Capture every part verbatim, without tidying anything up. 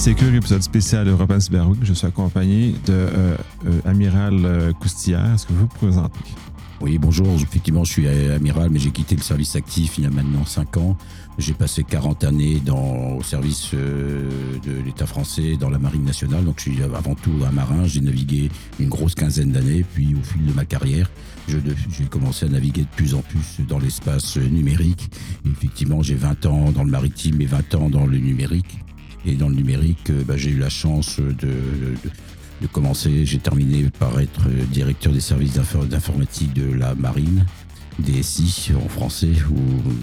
Sécure, épisode spécial European Cyber Week. Je suis accompagné de euh, euh, Amiral euh, Coustillère. Est-ce que vous vous présentez? Oui, bonjour. Effectivement, je suis amiral, mais j'ai quitté le service actif il y a maintenant cinq ans. J'ai passé quarante années dans, au service euh, de l'État français, dans la Marine nationale. Donc, je suis avant tout un marin. J'ai navigué une grosse quinzaine d'années. Puis, au fil de ma carrière, je, j'ai commencé à naviguer de plus en plus dans l'espace numérique. Et effectivement, j'ai vingt ans dans le maritime et vingt ans dans le numérique. Et dans le numérique, bah, j'ai eu la chance de... de de commencer, j'ai terminé par être directeur des services d'informatique de la marine, D S I en français, ou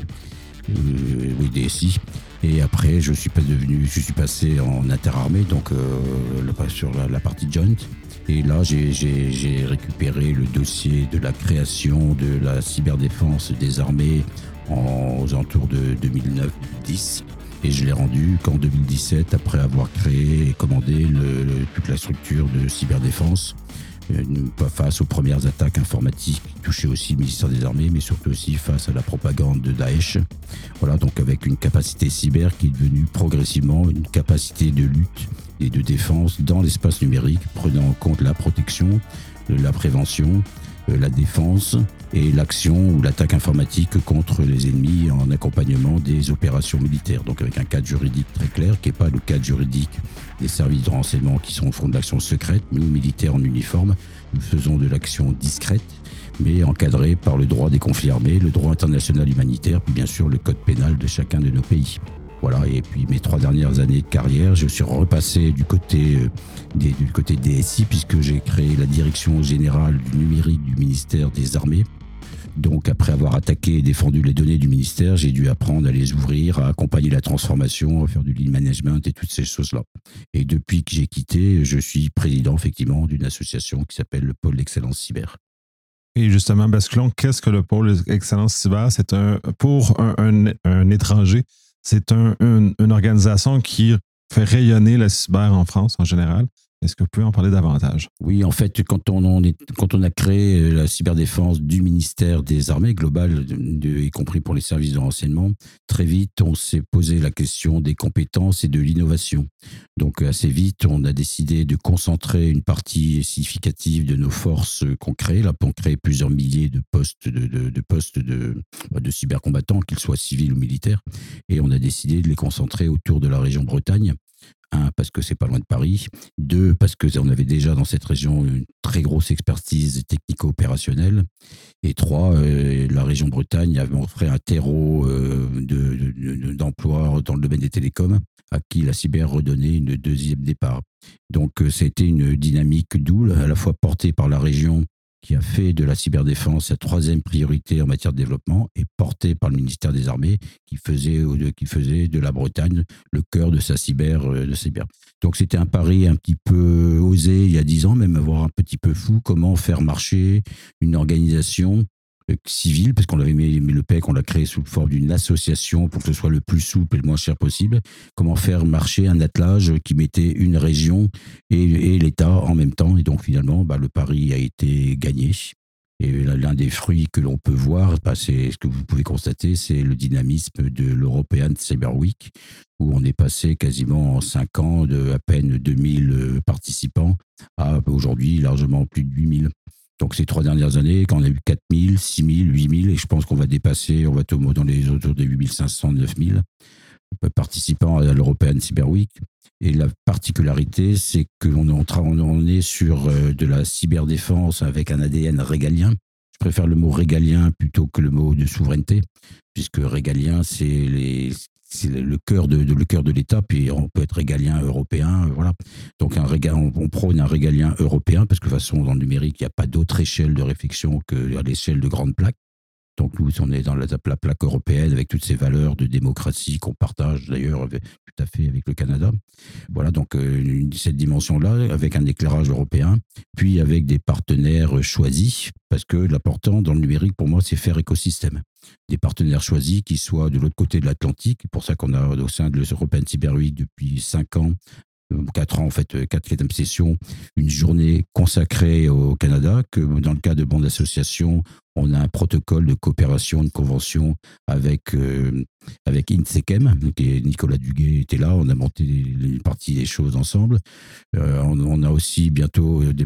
euh, oui D S I. Et après, je suis pas devenu, je suis passé en interarmée, donc euh, sur la, la partie joint. Et là, j'ai, j'ai, j'ai récupéré le dossier de la création de la cyberdéfense des armées en, aux alentours de deux mille neuf deux mille dix. Et je l'ai rendu qu'en deux mille dix-sept, après avoir créé et commandé le, le, toute la structure de cyberdéfense, euh, face aux premières attaques informatiques qui touchaient aussi le ministère des Armées, mais surtout aussi face à la propagande de Daesh. Voilà, donc avec une capacité cyber qui est devenue progressivement une capacité de lutte et de défense dans l'espace numérique, prenant en compte la protection, la prévention, la défense et l'action ou l'attaque informatique contre les ennemis en accompagnement des opérations militaires. Donc avec un cadre juridique très clair, qui n'est pas le cadre juridique des services de renseignement qui sont au fond de l'action secrète. Nous, militaires en uniforme, nous faisons de l'action discrète, mais encadrée par le droit des conflits armés, le droit international humanitaire, puis bien sûr le code pénal de chacun de nos pays. Voilà, et puis mes trois dernières années de carrière, je suis repassé du côté, euh, des, du côté D S I, puisque j'ai créé la direction générale du numérique du ministère des Armées. Donc après avoir attaqué et défendu les données du ministère, j'ai dû apprendre à les ouvrir, à accompagner la transformation, à faire du lean management et toutes ces choses-là. Et depuis que j'ai quitté, je suis président effectivement d'une association qui s'appelle le Pôle d'Excellence Cyber. Et justement, Basculon, qu'est-ce que le Pôle d'Excellence Cyber? C'est un, pour un, un, un étranger, c'est un, une, une organisation qui fait rayonner la cyber en France en général. Est-ce que vous pouvez en parler davantage? Oui, en fait, quand on, on est, quand on a créé la cyberdéfense du ministère des Armées global, de, de, y compris pour les services de renseignement, très vite, on s'est posé la question des compétences et de l'innovation. Donc, assez vite, on a décidé de concentrer une partie significative de nos forces qu'on crée. Là, on crée plusieurs milliers de postes de, de, de postes de, de cybercombattants, qu'ils soient civils ou militaires. Et on a décidé de les concentrer autour de la région Bretagne. Un, parce que c'est pas loin de Paris. Deux, parce qu'on avait déjà dans cette région une très grosse expertise technico-opérationnelle. Et trois, euh, la région Bretagne avait offert un terreau euh, de, de, d'emploi dans le domaine des télécoms, à qui la cyber redonnait une deuxième départ. Donc, euh, c'était une dynamique double, à la fois portée par la région, qui a fait de la cyberdéfense sa troisième priorité en matière de développement, et porté par le ministère des Armées, qui faisait, qui faisait de la Bretagne le cœur de sa cyber. De cyber. Donc c'était un pari un petit peu osé il y a dix ans, même voire un petit peu fou, comment faire marcher une organisation civile, parce qu'on l'avait mis, le P E C, on l'a créé sous forme d'une association pour que ce soit le plus souple et le moins cher possible. Comment faire marcher un attelage qui mettait une région et, et l'État en même temps. Et donc finalement, bah, le pari a été gagné. Et l'un des fruits que l'on peut voir, bah, c'est ce que vous pouvez constater, c'est le dynamisme de l'European Cyber Week, où on est passé quasiment en cinq ans de à peine deux mille participants à aujourd'hui largement plus de huit mille. Donc ces trois dernières années, quand on a eu quatre mille, six mille, huit mille, et je pense qu'on va dépasser, on va être dans les autour de huit mille cinq cents, neuf mille participants à l'European Cyber Week. Et la particularité, c'est qu'on on est sur de la cyberdéfense avec un A D N régalien. Je préfère le mot régalien plutôt que le mot de souveraineté, puisque régalien, c'est les... c'est le cœur de, de le cœur de l'État, puis on peut être régalien européen, voilà. Donc un régal, on, on prône un régalien européen, parce que de toute façon, dans le numérique, il n'y a pas d'autre échelle de réflexion qu'à l'échelle de grandes plaques. Donc nous, on est dans la, la plaque européenne avec toutes ces valeurs de démocratie qu'on partage d'ailleurs avec, tout à fait avec le Canada. Voilà, donc euh, une, cette dimension-là, avec un éclairage européen, puis avec des partenaires choisis, parce que l'important dans le numérique, pour moi, c'est faire écosystème. Des partenaires choisis qui soient de l'autre côté de l'Atlantique. C'est pour ça qu'on a au sein de l'European Cyber Week depuis cinq ans quatre ans, en fait, quatrième session, une journée consacrée au Canada, que dans le cas de bandes d'association, on a un protocole de coopération, une convention avec, euh, avec INSECEM, et Nicolas Duguay était là, on a monté une partie des choses ensemble. Euh, on, on a aussi bientôt, des,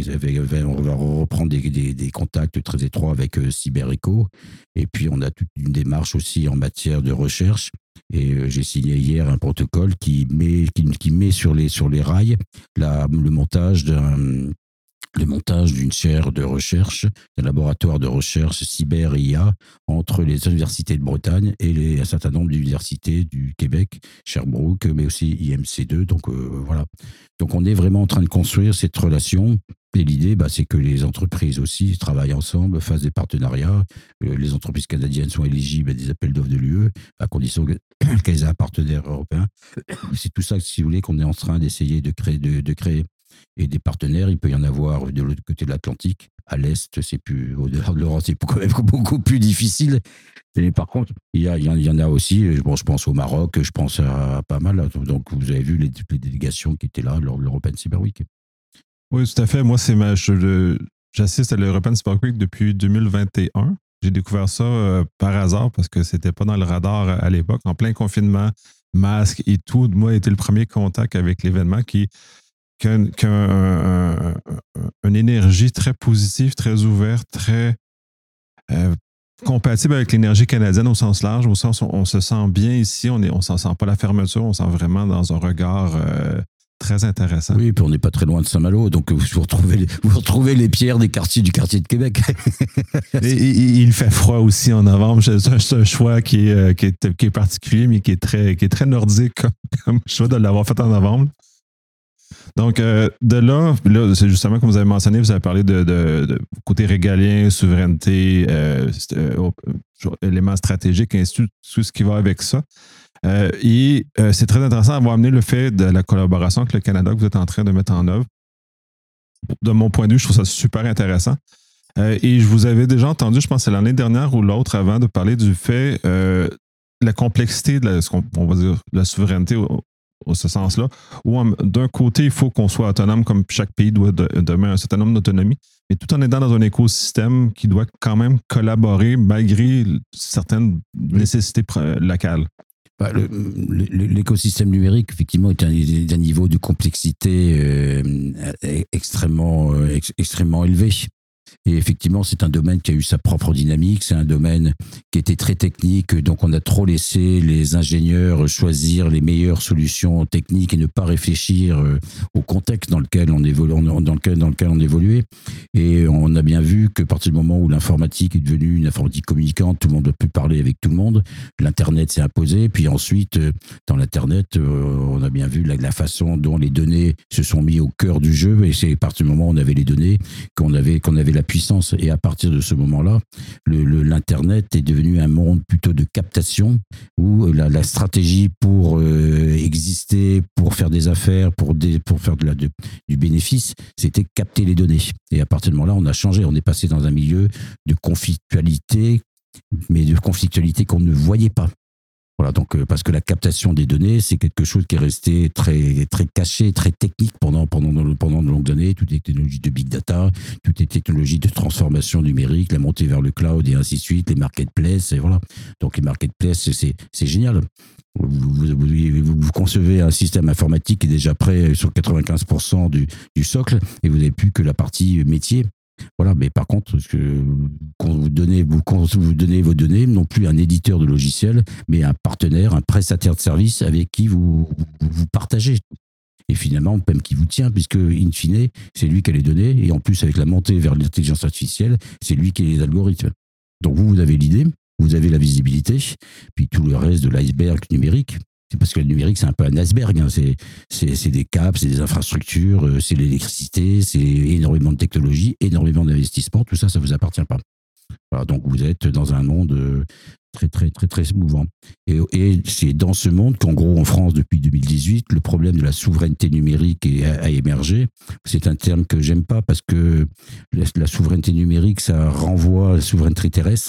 on va reprendre des, des, des contacts très étroits avec euh, CyberEco, et puis on a toute une démarche aussi en matière de recherche. Et euh, j'ai signé hier un protocole qui met, qui, qui met sur, les, sur les rails la, le montage d'un le montage d'une chaire de recherche, d'un laboratoire de recherche cyber et I A entre les universités de Bretagne et les, un certain nombre d'universités du Québec, Sherbrooke, mais aussi I M C deux. Donc euh, voilà. Donc on est vraiment en train de construire cette relation. Et l'idée, bah, c'est que les entreprises aussi travaillent ensemble, fassent des partenariats. Euh, les entreprises canadiennes sont éligibles à des appels d'offres de l'U E, à condition qu'elles aient un partenaire européen. C'est tout ça, si vous voulez, qu'on est en train d'essayer de créer, de, de créer. Et des partenaires, il peut y en avoir de l'autre côté de l'Atlantique. À l'Est, c'est plus, au-delà de l'Europe, c'est quand même beaucoup plus difficile. Et par contre, il y, a, il y en a aussi, bon, je pense au Maroc, je pense à pas mal. Donc, vous avez vu les, les délégations qui étaient là lors de l'European Cyber Week. Oui, tout à fait. Moi, c'est ma, je, j'assiste à l'European Cyber Week depuis deux mille vingt et un. J'ai découvert ça euh, par hasard parce que c'était pas dans le radar à, à l'époque. En plein confinement, masque et tout. Moi, j'ai été le premier contact avec l'événement qui qui a, qui a un, un, un, une énergie très positive, très ouverte, très euh, compatible avec l'énergie canadienne au sens large, au sens où on se sent bien ici, on ne on s'en sent pas la fermeture, on sent vraiment dans un regard euh, très intéressant. Oui, puis on n'est pas très loin de Saint-Malo, donc vous retrouvez les, vous retrouvez les pierres des quartiers du quartier de Québec. et, et, il fait froid aussi en novembre, c'est un, c'est un choix qui est, qui, est, qui est particulier, mais qui est très, qui est très nordique comme, comme choix de l'avoir fait en novembre. Donc, euh, de là, là, c'est justement comme vous avez mentionné, vous avez parlé de, de, de côté régalien, souveraineté, euh, euh, éléments stratégiques, et ainsi de suite, tout ce qui va avec ça. Euh, et euh, c'est très intéressant d'avoir amené le fait de la collaboration avec le Canada que vous êtes en train de mettre en œuvre. De mon point de vue, je trouve ça super intéressant. Euh, et je vous avais déjà entendu, je pense que c'est l'année dernière ou l'autre avant, de parler du fait, euh, la complexité de la, ce qu'on, on va dire, la souveraineté au, au ce sens-là, où d'un côté, il faut qu'on soit autonome, comme chaque pays doit donner un certain nombre d'autonomie, mais tout en étant dans un écosystème qui doit quand même collaborer malgré certaines nécessités locales. Bah, le, le, l'écosystème numérique, effectivement, est un, un niveau de complexité euh, extrêmement, euh, ex, extrêmement élevé. Et effectivement, c'est un domaine qui a eu sa propre dynamique, c'est un domaine qui était très technique, donc on a trop laissé les ingénieurs choisir les meilleures solutions techniques et ne pas réfléchir au contexte dans lequel on évolue, dans lequel, dans lequel on évoluait. Et on a bien vu que à partir du moment où l'informatique est devenue une informatique communicante, tout le monde ne peut plus parler avec tout le monde, l'Internet s'est imposé, puis ensuite, dans l'Internet, on a bien vu la, la façon dont les données se sont mises au cœur du jeu, et c'est à partir du moment où on avait les données qu'on avait, qu'on avait la puissance. Et à partir de ce moment-là, le, le, l'Internet est devenu un monde plutôt de captation, où la, la stratégie pour euh, exister, pour faire des affaires, pour, des, pour faire de la, de, du bénéfice, c'était capter les données. Et à partir de ce moment-là, on a changé. On est passé dans un milieu de conflictualité, mais de conflictualité qu'on ne voyait pas. Voilà, donc, euh, parce que la captation des données, c'est quelque chose qui est resté très, très caché, très technique pendant, pendant, pendant de longues années. Toutes les technologies de big data, toutes les technologies de transformation numérique, la montée vers le cloud et ainsi de suite, les marketplaces, et voilà. Donc, les marketplaces, c'est, c'est génial. Vous, vous, vous, vous concevez un système informatique qui est déjà prêt sur quatre-vingt-quinze pour cent du, du socle, et vous n'avez plus que la partie métier. Voilà, mais par contre, que, quand vous donnez, vous, quand vous donnez vos données, non plus un éditeur de logiciel, mais un partenaire, un prestataire de service avec qui vous, vous, vous partagez. Et finalement, même qui vous tient, puisque, in fine, c'est lui qui a les données, et en plus, avec la montée vers l'intelligence artificielle, c'est lui qui a les algorithmes. Donc vous, vous avez l'idée, vous avez la visibilité, puis tout le reste de l'iceberg numérique. C'est parce que le numérique, c'est un peu un iceberg. Hein. C'est, c'est, c'est des câbles, c'est des infrastructures, c'est l'électricité, c'est énormément de technologie, énormément d'investissements. Tout ça, ça ne vous appartient pas. Voilà, donc vous êtes dans un monde très, très, très, très mouvant. Et, et c'est dans ce monde qu'en gros, en France, depuis deux mille dix-huit, le problème de la souveraineté numérique a, a émergé. C'est un terme que j'aime pas parce que la, la souveraineté numérique, ça renvoie à la souveraineté terrestre.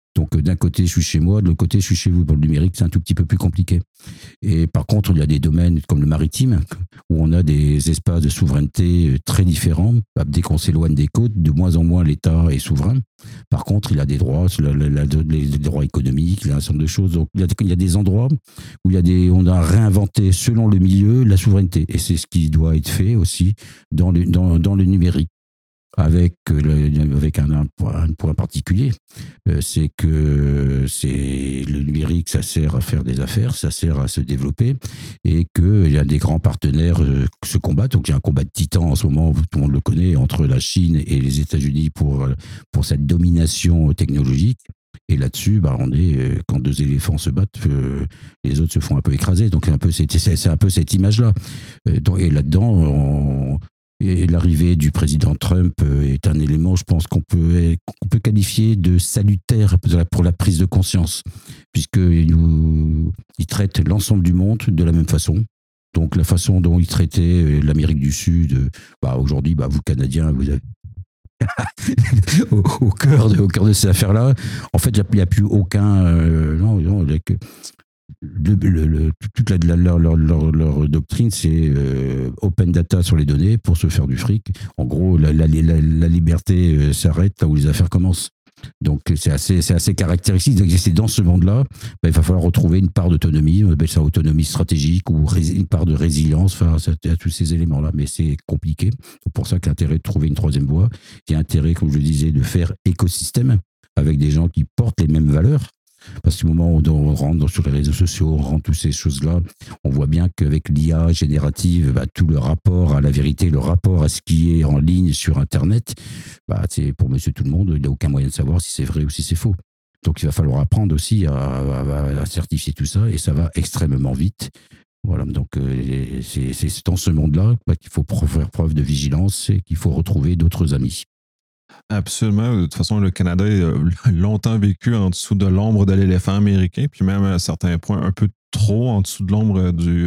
Donc d'un côté, je suis chez moi, de l'autre côté, je suis chez vous. Pour le numérique, c'est un tout petit peu plus compliqué. Et par contre, il y a des domaines comme le maritime, où on a des espaces de souveraineté très différents. Dès qu'on s'éloigne des côtes, de moins en moins l'État est souverain. Par contre, il a des droits, la, la, la, les droits économiques, il y a un certain nombre de choses. Donc il y a, il y a des endroits où il y a des, on a réinventé, selon le milieu, la souveraineté. Et c'est ce qui doit être fait aussi dans le, dans, dans le numérique. Avec, le, avec un, un, point, un point particulier, euh, c'est que c'est, le numérique, ça sert à faire des affaires, ça sert à se développer, et qu'il y a des grands partenaires euh, qui se combattent. Donc il y a un combat de titans en ce moment, tout le monde le connaît, entre la Chine et les États-Unis pour, pour cette domination technologique. Et là-dessus, bah, on est, quand deux éléphants se battent, euh, les autres se font un peu écraser. Donc c'est un peu, c'est, c'est un peu cette image-là. Et là-dedans, on... Et l'arrivée du président Trump est un élément, je pense, qu'on peut, qu'on peut qualifier de salutaire pour la prise de conscience, puisqu'il nous, il traite l'ensemble du monde de la même façon. Donc la façon dont il traitait l'Amérique du Sud, bah, aujourd'hui, bah, vous Canadiens, vous avez au, au, cœur de, au cœur de ces affaires-là, en fait, il n'y a, a plus aucun... Euh, non, non, avec, Le, le, le, toute la, leur, leur, leur, leur doctrine, c'est euh, open data sur les données pour se faire du fric. En gros, la, la, la, la liberté euh, s'arrête là où les affaires commencent. Donc, c'est assez, c'est assez caractéristique. Donc, c'est dans ce monde-là, bah, il va falloir retrouver une part d'autonomie, on appelle ça autonomie stratégique ou ré, une part de résilience, enfin, ça, à tous ces éléments-là. Mais c'est compliqué. C'est pour ça qu'il y a intérêt de trouver une troisième voie. Il y a intérêt, comme je le disais, de faire écosystème avec des gens qui portent les mêmes valeurs. Parce qu'au moment où on rentre sur les réseaux sociaux, on rentre toutes ces choses-là, on voit bien qu'avec l'I A générative, bah, tout le rapport à la vérité, le rapport à ce qui est en ligne sur Internet, bah, c'est pour monsieur tout le monde, il n'y a aucun moyen de savoir si c'est vrai ou si c'est faux. Donc il va falloir apprendre aussi à, à, à certifier tout ça, et ça va extrêmement vite. Voilà, donc euh, c'est, c'est dans ce monde-là bah, qu'il faut faire preuve de vigilance et qu'il faut retrouver d'autres amis. Absolument. De toute façon, le Canada a longtemps vécu en dessous de l'ombre de l'éléphant américain, puis même à certains points un peu trop en dessous de l'ombre du,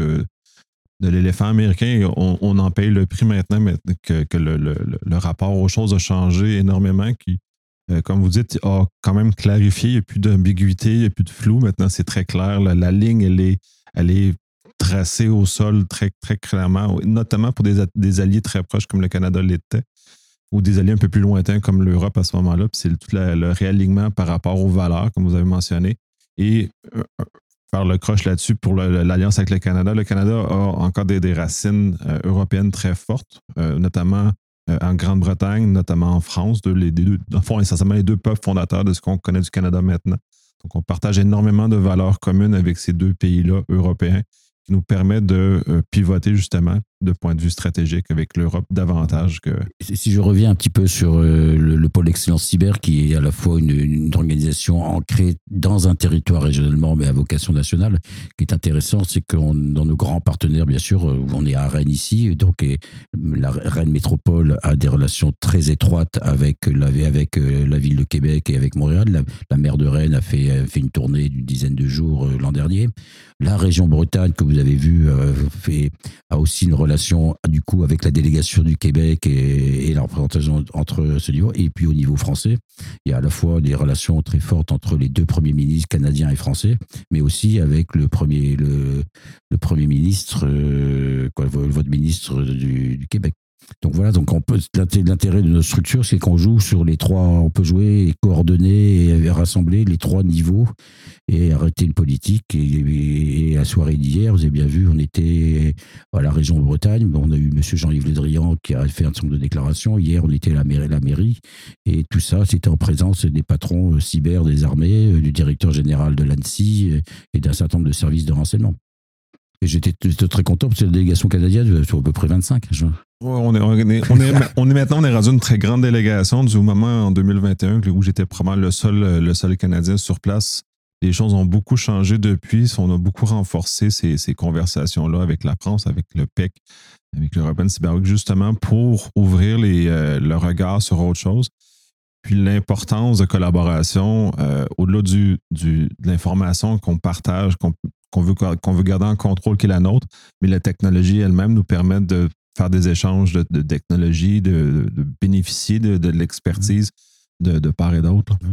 de l'éléphant américain. On, on en paye le prix maintenant, mais que, que le, le, le rapport aux choses a changé énormément, qui, comme vous dites, a quand même clarifié. Il n'y a plus d'ambiguïté, il n'y a plus de flou. Maintenant, c'est très clair. La, la ligne, elle est, elle est tracée au sol très, très clairement, notamment pour des, des alliés très proches comme le Canada l'était, ou des alliés un peu plus lointains comme l'Europe à ce moment-là. Puis c'est tout la, le réalignement par rapport aux valeurs, comme vous avez mentionné. Et euh, faire le croche là-dessus pour le, l'alliance avec le Canada. Le Canada a encore des, des racines euh, européennes très fortes, euh, notamment euh, en Grande-Bretagne, notamment en France. De, les, deux, en fond, essentiellement les deux peuples fondateurs de ce qu'on connaît du Canada maintenant. Donc, on partage énormément de valeurs communes avec ces deux pays-là européens, qui nous permet de euh, pivoter justement de point de vue stratégique avec l'Europe davantage que... Si je reviens un petit peu sur euh, le, le pôle excellence cyber, qui est à la fois une, une organisation ancrée dans un territoire régionalement, mais à vocation nationale, qui est intéressant, c'est que dans nos grands partenaires, bien sûr, on est à Rennes ici, donc et la Rennes Métropole a des relations très étroites avec la, avec la ville de Québec et avec Montréal. La, la maire de Rennes a fait, a fait une tournée d'une dizaine de jours euh, l'an dernier. La région Bretagne, que vous avez vu, euh, fait, a aussi une relation du coup avec la délégation du Québec et, et la représentation entre ce niveau. Et puis au niveau français, il y a à la fois des relations très fortes entre les deux premiers ministres canadiens et français, mais aussi avec le premier, le, le premier ministre, euh, quoi, votre ministre du, du Québec. Donc voilà, donc on peut, l'intérêt de notre structure, c'est qu'on joue sur les trois, on peut jouer et coordonner et rassembler les trois niveaux et arrêter une politique. Et, et, et la soirée d'hier, vous avez bien vu, on était à la région de Bretagne, on a eu M. Jean-Yves Le Drian qui a fait un certain nombre de déclarations. Hier, on était à la mairie, la mairie et tout ça, c'était en présence des patrons cyber des armées, du directeur général de l'ANSSI et d'un certain nombre de services de renseignement. Et j'étais, j'étais très content parce que la délégation canadienne, sur à peu près vingt-cinq. Je... On est, on, est, on, est, on est maintenant, on est rendu une très grande délégation du moment en deux mille vingt et un où j'étais probablement le seul, le seul Canadien sur place. Les choses ont beaucoup changé depuis. On a beaucoup renforcé ces, ces conversations-là avec la France, avec le P E C, avec l'European Cyber Week, justement pour ouvrir les, euh, le regard sur autre chose. Puis l'importance de collaboration, euh, au-delà du, du, de l'information qu'on partage, qu'on, qu'on, veut, qu'on veut garder en contrôle, qui est la nôtre, mais la technologie elle-même nous permet de faire des échanges de, de technologie, de, de bénéficier de, de l'expertise de, de part et d'autre.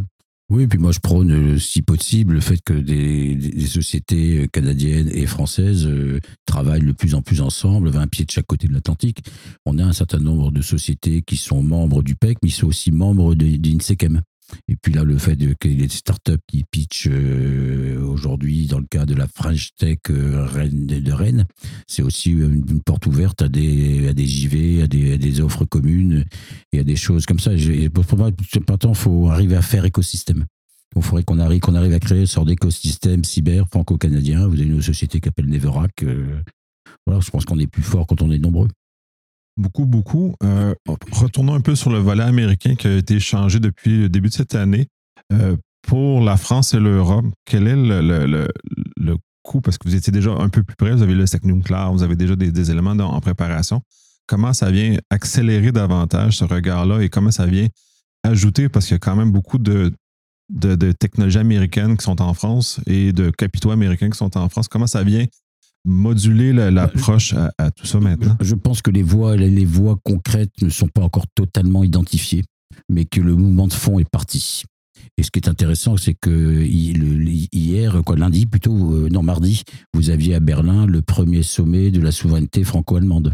Oui, puis moi je prône, si possible, le fait que des, des sociétés canadiennes et françaises euh, travaillent de plus en plus ensemble, avec un pied de chaque côté de l'Atlantique. On a un certain nombre de sociétés qui sont membres du P E C, mais ils sont aussi membres de, d'INSECEM. Et puis là, le fait de, qu'il y ait des startups qui pitchent euh, aujourd'hui, dans le cas de la French Tech euh, Rennes, de Rennes, c'est aussi une, une porte ouverte à des, à des J V, à des, à des offres communes et à des choses comme ça. Et pour moi, il faut arriver à faire écosystème. Il faudrait qu'on arrive, qu'on arrive à créer une sorte d'écosystème cyber franco-canadien. Vous avez une société qui s'appelle Neverac. Euh, voilà, je pense qu'on est plus fort quand on est nombreux. Beaucoup, beaucoup. Euh, retournons un peu sur le volet américain qui a été changé depuis le début de cette année. Euh, pour la France et l'Europe, quel est le, le, le, le coût? Parce que vous étiez déjà un peu plus près, vous avez le Secnum Cloud, vous avez déjà des, des éléments dans, en préparation. Comment ça vient accélérer davantage ce regard-là et comment ça vient ajouter? Parce qu'il y a quand même beaucoup de, de, de technologies américaines qui sont en France et de capitaux américains qui sont en France. Comment ça vient moduler l'approche à, à tout ça maintenant? Je pense que les voies, les voies concrètes ne sont pas encore totalement identifiées, mais que le mouvement de fond est parti. Et ce qui est intéressant, c'est que hier, quoi, lundi plutôt, non mardi, vous aviez à Berlin le premier sommet de la souveraineté franco-allemande.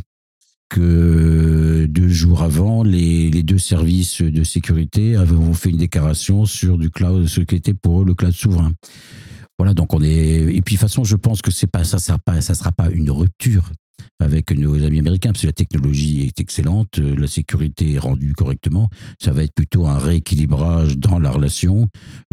Que deux jours avant, les, les deux services de sécurité avaient fait une déclaration sur du cloud, ce qui était pour eux le cloud souverain. Voilà, donc on est. Et puis de toute façon, je pense que c'est pas ça, sera pas, ça sera pas une rupture avec nos amis américains, parce que la technologie est excellente, la sécurité est rendue correctement. Ça va être plutôt un rééquilibrage dans la relation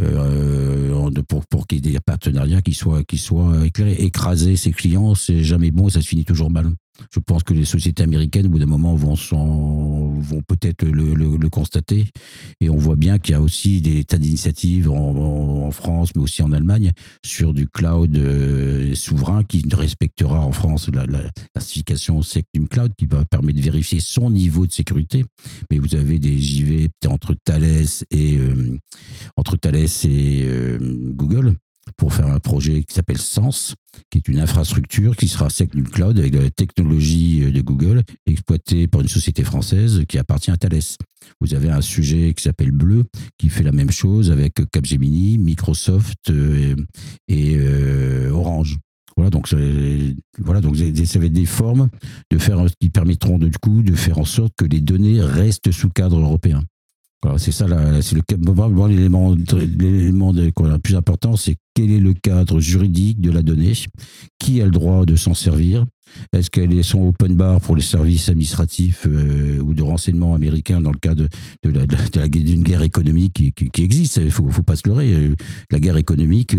euh, pour pour qu'il y ait des partenariats qui soient qui soient éclairés. Écraser ses clients, c'est jamais bon, et ça se finit toujours mal. Je pense que les sociétés américaines, au bout d'un moment, vont, vont peut-être le, le, le constater. Et on voit bien qu'il y a aussi des tas d'initiatives en, en, en France, mais aussi en Allemagne, sur du cloud euh, souverain qui respectera en France la, la, la certification Secnum Cloud, qui va permettre de vérifier son niveau de sécurité. Mais vous avez des J V entre Thales et, euh, entre Thales et euh, Google, pour faire un projet qui s'appelle Sens, qui est une infrastructure qui sera Secnum Cloud avec la technologie de Google, exploitée par une société française qui appartient à Thales. Vous avez un sujet qui s'appelle Bleu, qui fait la même chose avec Capgemini, Microsoft euh, et euh, Orange. Voilà, donc voilà, donc ça va être des formes de faire qui permettront du coup de faire en sorte que les données restent sous cadre européen. Voilà, c'est ça, là, c'est le probablement l'élément, l'élément de, quoi, le plus important, c'est quel est le cadre juridique de la donnée, qui a le droit de s'en servir, est-ce qu'elles sont open bar pour les services administratifs euh, ou de renseignement américains dans le cas de, de, la, de, la, d'une guerre économique qui, qui, qui existe. Il ne faut, faut pas se leurrer. La guerre économique,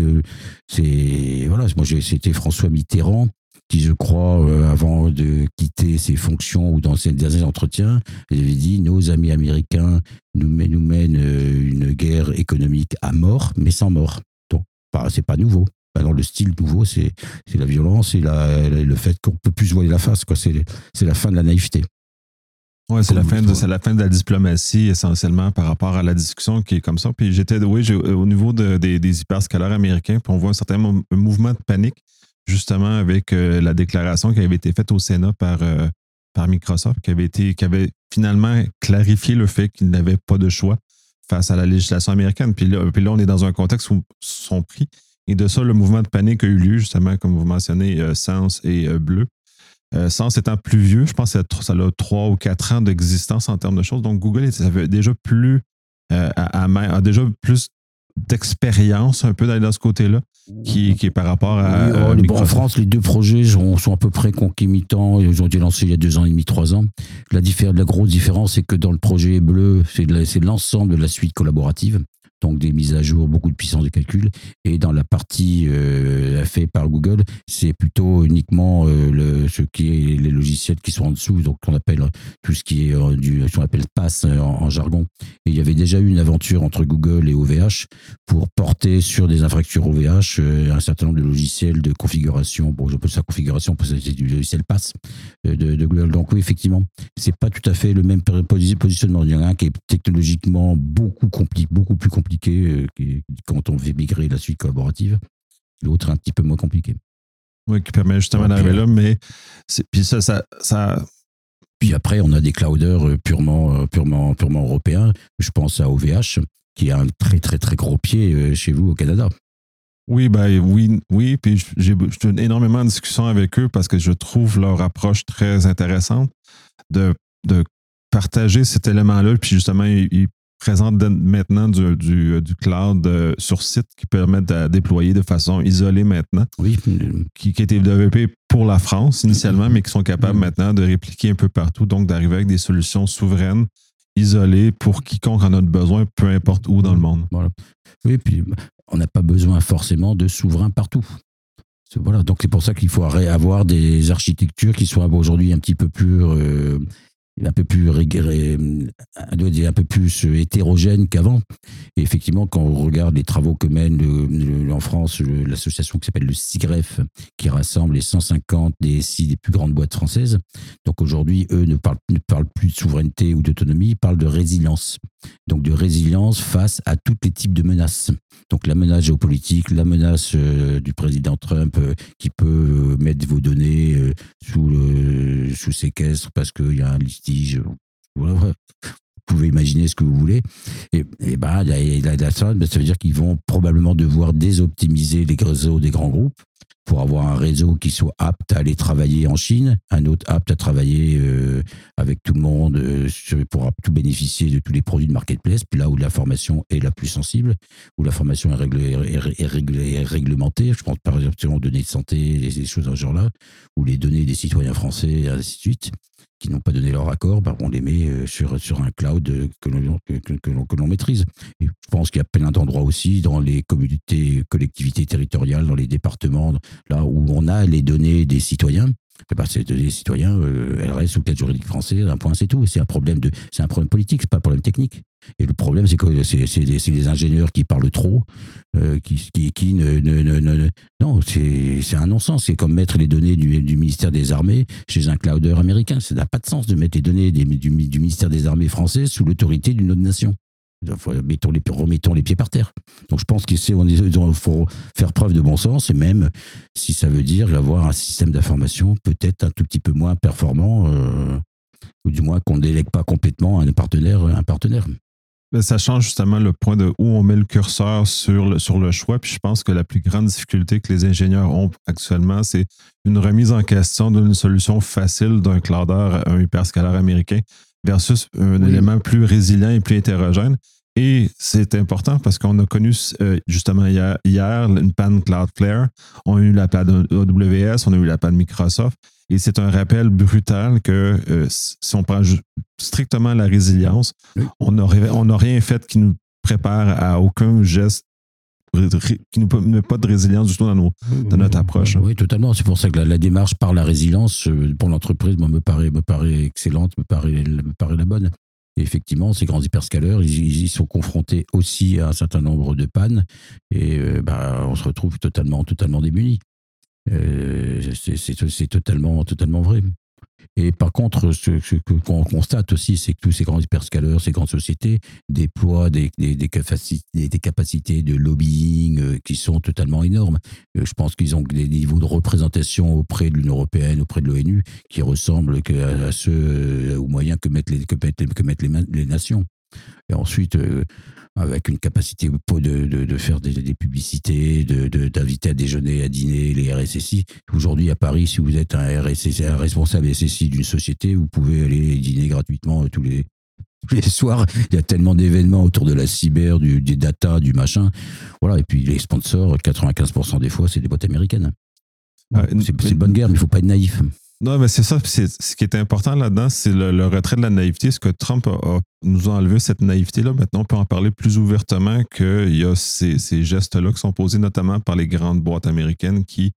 c'est voilà. Moi, j'ai, c'était François Mitterrand qui, je crois, euh, avant de quitter ses fonctions ou dans ses derniers entretiens, il avait dit « Nos amis américains nous, mènent, nous mènent une guerre économique à mort, mais sans mort. » Donc, bah, c'est pas nouveau. Alors, le style nouveau, c'est, c'est la violence et la, le fait qu'on ne peut plus se voiler la face. Quoi. C'est, c'est la fin de la naïveté. Oui, c'est la, fin de, c'est la fin de la diplomatie essentiellement par rapport à la discussion qui est comme ça. Puis j'étais, oui, j'ai, au niveau de, des, des hyperscalaires américains, puis on voit un certain mo- un mouvement de panique, justement avec euh, la déclaration qui avait été faite au Sénat par, euh, par Microsoft, qui avait, été, qui avait finalement clarifié le fait qu'ils n'avaient pas de choix face à la législation américaine. Puis là, puis là on est dans un contexte où ils sont pris. Et de ça, le mouvement de panique a eu lieu, justement, comme vous mentionnez, euh, Sens et euh, Bleu. Euh, Sens étant plus vieux, je pense que ça a trois ou quatre ans d'existence en termes de choses. Donc, Google ça fait déjà plus, euh, à, à, a déjà plus d'expérience un peu dans, dans ce côté-là, qui, qui est par rapport à. Oui, euh, euh, bon, en France, les deux projets sont, sont à peu près concomitants. Ils ont été lancés il y a deux ans et demi, trois ans. La, diffé- la grosse différence, c'est que dans le projet Bleu, c'est, de la, c'est l'ensemble de la suite collaborative. Donc des mises à jour, beaucoup de puissance de calcul. Et dans la partie euh, faite par Google, c'est plutôt uniquement euh, le, ce qui est les logiciels qui sont en dessous, donc on appelle tout ce qui est euh, du, ce qu'on appelle P A S en, en jargon. Et il y avait déjà eu une aventure entre Google et O V H pour porter sur des infrastructures O V H euh, un certain nombre de logiciels de configuration. Bon, je peux ça configuration parce que c'est du logiciel P A S euh, de, de Google. Donc oui, effectivement, c'est pas tout à fait le même positionnement. Il y en a un qui est technologiquement beaucoup compliqué, beaucoup plus compliqué. Compliqué quand on veut migrer la suite collaborative, l'autre un petit peu moins compliqué. Oui, qui permet justement d'arriver là, mais c'est, puis ça, ça, ça. Puis après, on a des clouders purement, purement, purement européens. Je pense à O V H, qui a un très très très gros pied chez vous au Canada. Oui, ben oui, oui. Puis j'ai j'ai énormément de discussions avec eux parce que je trouve leur approche très intéressante de, de partager cet élément-là. Puis justement, ils, ils présentent maintenant du, du, du cloud sur site qui permet de déployer de façon isolée maintenant. Oui. Qui, qui a été développé pour la France initialement, mais qui sont capables maintenant de répliquer un peu partout, donc d'arriver avec des solutions souveraines, isolées pour quiconque en a besoin, peu importe où dans le monde. Voilà. Oui, puis on n'a pas besoin forcément de souverains partout. Voilà, donc c'est pour ça qu'il faut avoir des architectures qui soient aujourd'hui un petit peu plus, euh, un peu plus, un peu plus hétérogènes qu'avant. Et effectivement, quand on regarde les travaux que mène le, le, en France l'association qui s'appelle le SIGREF, qui rassemble les cent cinquante des six des plus grandes boîtes françaises. Donc aujourd'hui, eux ne parlent, ne parlent plus de souveraineté ou d'autonomie, ils parlent de résilience. Donc de résilience face à tous les types de menaces. Donc la menace géopolitique, la menace euh, du président Trump euh, qui peut euh, mettre vos données euh, sous, le, sous séquestre parce qu'il y a un litige. Voilà. Vous pouvez imaginer ce que vous voulez. Et, et ben, là, là, là, ça, ça veut dire qu'ils vont probablement devoir désoptimiser les réseaux des grands groupes pour avoir un réseau qui soit apte à aller travailler en Chine, un autre apte à travailler euh, avec tout le monde euh, pour tout bénéficier de tous les produits de marketplace, puis là où l'information est la plus sensible, où l'information est, réglée, est, est, réglée, est réglementée, je pense par exemple aux données de santé, des, des choses dans ce genre-là, ou les données des citoyens français, et ainsi de suite, qui n'ont pas donné leur accord, ben on les met sur, sur un cloud que l'on, que, que l'on, que l'on maîtrise. Et je pense qu'il y a plein d'endroits aussi, dans les communautés, collectivités territoriales, dans les départements, là où on a les données des citoyens. Ben ces données des citoyens, euh, elles restent sous le cadre juridique français, un point c'est tout. Et c'est un problème de, c'est un problème politique, c'est pas un problème technique. Et le problème, c'est que c'est, c'est, des, c'est des ingénieurs qui parlent trop, euh, qui, qui, qui ne, ne, ne, ne, non, c'est, c'est un non-sens. C'est comme mettre les données du, du ministère des Armées chez un clouder américain. Ça n'a pas de sens de mettre les données des, du, du ministère des Armées français sous l'autorité d'une autre nation. Mettons les, remettons les pieds par terre. Donc je pense qu'il faut faire preuve de bon sens, et même si ça veut dire avoir un système d'information peut-être un tout petit peu moins performant, euh, ou du moins qu'on ne délègue pas complètement à un partenaire. Un partenaire. Ça change justement le point de où on met le curseur sur le, sur le choix. Puis je pense que la plus grande difficulté que les ingénieurs ont actuellement, c'est une remise en question d'une solution facile d'un clouder, un hyperscaler américain, versus un oui. élément plus résilient et plus hétérogène. Et c'est important parce qu'on a connu euh, justement hier, hier une panne Cloudflare, on a eu la panne A W S, on a eu la panne Microsoft, et c'est un rappel brutal que euh, si on prend strictement la résilience, oui. on n'a on a rien fait qui nous prépare à aucun geste, qui ne met pas de résilience du tout dans, nos, dans notre approche. Oui, totalement. C'est pour ça que la, la démarche par la résilience pour l'entreprise moi, me, paraît, me paraît excellente, me paraît, me paraît la bonne. Et effectivement, ces grands hyperscalers, ils, ils y sont confrontés aussi à un certain nombre de pannes, et euh, bah, on se retrouve totalement, totalement démunis. Euh, c'est, c'est, c'est totalement, totalement vrai. Et par contre, ce, ce qu'on constate aussi, c'est que tous ces grands hyperscalers, ces grandes sociétés déploient des, des, des, capacités, des capacités de lobbying euh, qui sont totalement énormes. Euh, je pense qu'ils ont des niveaux de représentation auprès de l'Union européenne, auprès de l'ONU, qui ressemblent à, à ceux, euh, aux moyens que mettent les, que mettent, que mettent les, les nations. Et ensuite, euh, avec une capacité de, de, de faire des, des publicités, de, de, d'inviter à déjeuner, à dîner les R S S I. Aujourd'hui, à Paris, si vous êtes un, R S S I, un responsable S S I d'une société, vous pouvez aller dîner gratuitement tous les, tous les soirs. Il y a tellement d'événements autour de la cyber, du, des data, du machin. Voilà. Et puis les sponsors, quatre-vingt-quinze pour cent des fois, c'est des boîtes américaines. Voilà. Euh, c'est, c'est une bonne guerre, mais il ne faut pas être naïf. Non, mais c'est ça. C'est, ce qui est important là-dedans, c'est le, le retrait de la naïveté. Ce que Trump a, a, nous a enlevé cette naïveté-là. Maintenant, on peut en parler plus ouvertement qu'il y a ces, ces gestes-là qui sont posés notamment par les grandes boîtes américaines qui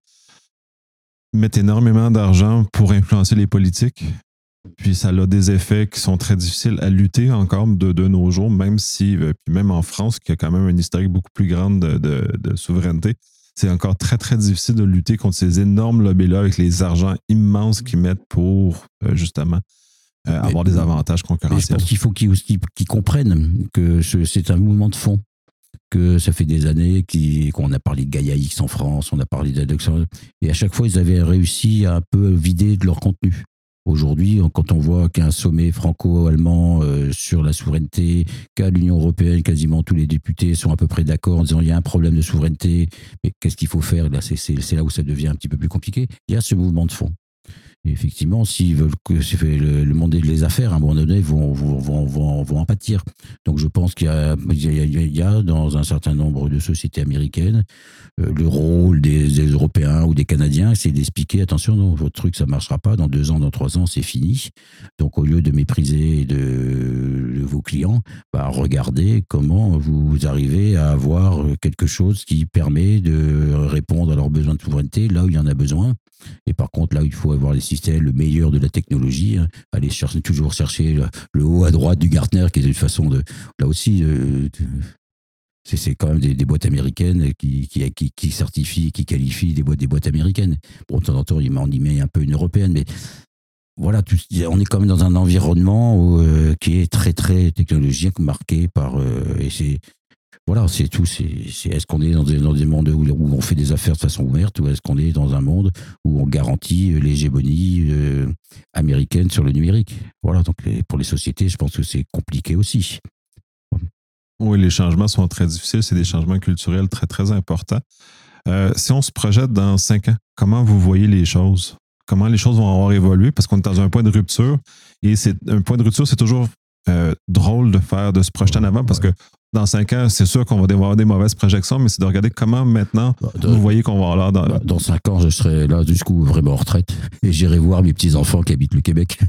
mettent énormément d'argent pour influencer les politiques. Puis ça a des effets qui sont très difficiles à lutter encore de, de nos jours, même si, puis même en France, qui a quand même une historique beaucoup plus grande de, de, de souveraineté. C'est encore très, très difficile de lutter contre ces énormes lobbies-là avec les argents immenses qu'ils mettent pour, euh, justement, euh, avoir des avantages concurrentiels. Je pense qu'il faut qu'ils, qu'ils, qu'ils comprennent que ce, c'est un mouvement de fond, que ça fait des années qu'on a parlé de Gaia X en France, on a parlé d'Adox, et à chaque fois, ils avaient réussi à un peu vider de leur contenu. Aujourd'hui, quand on voit qu'il y a un sommet franco-allemand euh, sur la souveraineté, qu'à l'Union européenne, quasiment tous les députés sont à peu près d'accord en disant qu'il y a un problème de souveraineté, mais qu'est-ce qu'il faut faire? Là, c'est, c'est, c'est là où ça devient un petit peu plus compliqué. Il y a ce mouvement de fond. Et effectivement, s'ils veulent que c'est fait le, le monde des affaires, à un moment donné, vont, vont, vont, vont, vont en pâtir. Donc je pense qu'il y a, il y a, il y a dans un certain nombre de sociétés américaines, euh, le rôle des, des Européens ou des Canadiens, c'est d'expliquer, attention, non, votre truc, ça ne marchera pas, dans deux ans, dans trois ans, c'est fini. Donc au lieu de mépriser de, de vos clients, bah, regardez comment vous arrivez à avoir quelque chose qui permet de répondre à leurs besoins de souveraineté là où il y en a besoin. Et par contre, là, il faut avoir les systèmes, le meilleur de la technologie, hein, aller chercher, toujours chercher le, le haut à droite du Gartner, qui est une façon de... Là aussi, euh, c'est, c'est quand même des, des boîtes américaines qui, qui, qui, qui certifient, qui qualifient des boîtes, des boîtes américaines. Bon, de temps en temps, on y met un peu une européenne, mais voilà, tout, on est quand même dans un environnement où, euh, qui est très, très technologique, marqué par... Euh, et c'est... Voilà, c'est tout. C'est, c'est, est-ce qu'on est dans des, dans des mondes où, où on fait des affaires de façon ouverte ou est-ce qu'on est dans un monde où on garantit l'hégémonie euh, américaine sur le numérique? Voilà, donc les, pour les sociétés, je pense que c'est compliqué aussi. Oui, les changements sont très difficiles. C'est des changements culturels très, très importants. Euh, si on se projette dans cinq ans, comment vous voyez les choses? Comment les choses vont avoir évolué? Parce qu'on est dans un point de rupture. Et c'est, un point de rupture, c'est toujours euh, drôle de faire, de se projeter en avant parce que dans cinq ans, c'est sûr qu'on va avoir des mauvaises projections, mais c'est de regarder comment maintenant bah, de, vous voyez qu'on va avoir l'air dans... Bah, dans cinq ans, je serai là, du coup, vraiment en retraite et j'irai voir mes petits-enfants qui habitent le Québec.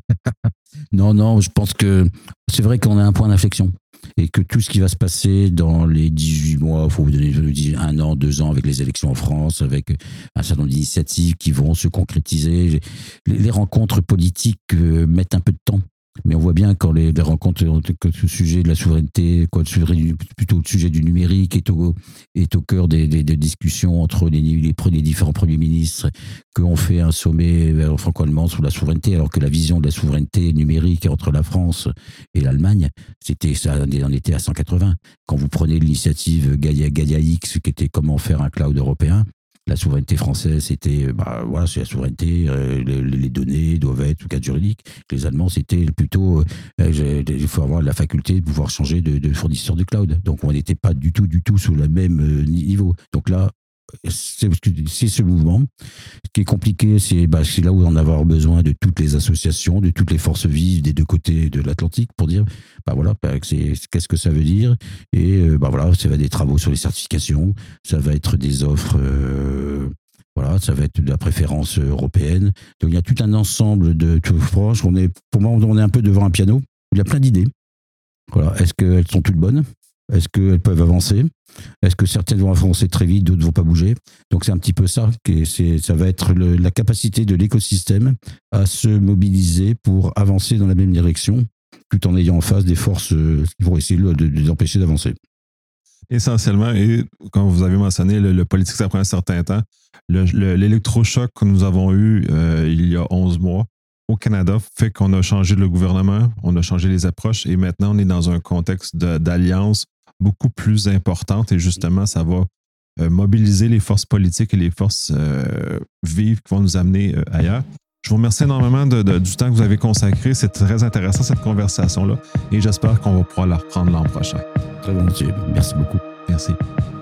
non, non, je pense que c'est vrai qu'on a un point d'inflexion et que tout ce qui va se passer dans les dix-huit mois, il faut vous donner un an, deux ans avec les élections en France, avec un certain nombre d'initiatives qui vont se concrétiser. Les, les rencontres politiques euh, mettent un peu de temps. Mais on voit bien quand les, les rencontres, que ce sujet de la souveraineté, quoi, plutôt le sujet du numérique est au, est au cœur des, des, des discussions entre les, les, les différents premiers ministres, qu'on fait un sommet franco-allemand sur la souveraineté, alors que la vision de la souveraineté numérique entre la France et l'Allemagne, c'était ça, on était à cent quatre-vingts. Quand vous prenez l'initiative Gaia, Gaia X, qui était comment faire un cloud européen, la souveraineté française, c'était, bah, voilà, c'est la souveraineté, euh, les, les données doivent être tout cas juridique. Les Allemands, c'était plutôt, euh, il faut avoir la faculté de pouvoir changer de, de fournisseur de cloud. Donc, on n'était pas du tout, du tout sur le même euh, niveau. Donc là, c'est, c'est ce mouvement. Ce qui est compliqué, c'est, bah, c'est là où on va avoir besoin de toutes les associations, de toutes les forces vives des deux côtés de l'Atlantique pour dire, bah voilà, bah, c'est, qu'est-ce que ça veut dire? Et euh, bah voilà, ça va être des travaux sur les certifications, ça va être des offres, euh, voilà, ça va être de la préférence européenne. Donc il y a tout un ensemble de tout proches. On est, pour moi, on est un peu devant un piano. Il y a plein d'idées. Voilà, est-ce qu'elles sont toutes bonnes? Est-ce qu'elles peuvent avancer? Est-ce que certaines vont avancer très vite, d'autres ne vont pas bouger? Donc c'est un petit peu ça. C'est, ça va être le, la capacité de l'écosystème à se mobiliser pour avancer dans la même direction, tout en ayant en face des forces qui vont essayer de, de les empêcher d'avancer. Essentiellement, et comme vous avez mentionné, le, le politique, ça prend un certain temps. Le, le, l'électrochoc que nous avons eu euh, il y a onze mois au Canada fait qu'on a changé le gouvernement, on a changé les approches et maintenant on est dans un contexte de, d'alliance beaucoup plus importante et justement, ça va euh, mobiliser les forces politiques et les forces euh, vives qui vont nous amener euh, ailleurs. Je vous remercie énormément de, de, du temps que vous avez consacré. C'est très intéressant cette conversation-là et j'espère qu'on va pouvoir la reprendre l'an prochain. Très volontiers. Merci beaucoup. Merci.